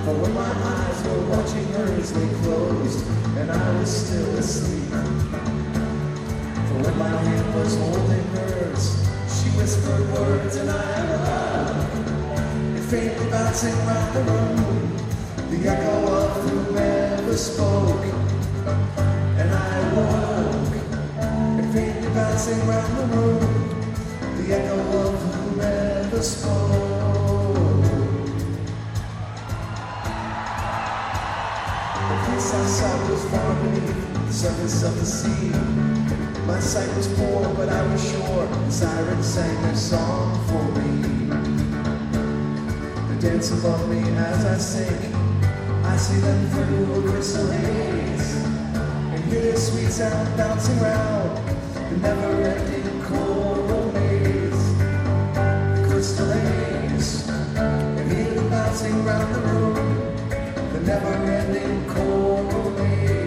For when my eyes were watching hers, they closed, and I was still asleep. For when my hand was holding hers, she whispered words and I heard, it faintly bouncing round the room, the echo of whomever spoke. And I woke, it faintly bouncing round the room, the echo of whomever spoke. The place I saw was far beneath the surface of the sea. My sight was poor, but I was sure the sirens sang their song for me. They dance above me as I sink. I see them through a crystal haze, and hear their sweet sound bouncing round the never-ending coral maze. The crystal haze, and hear them bouncing round the room, the never-ending coral maze.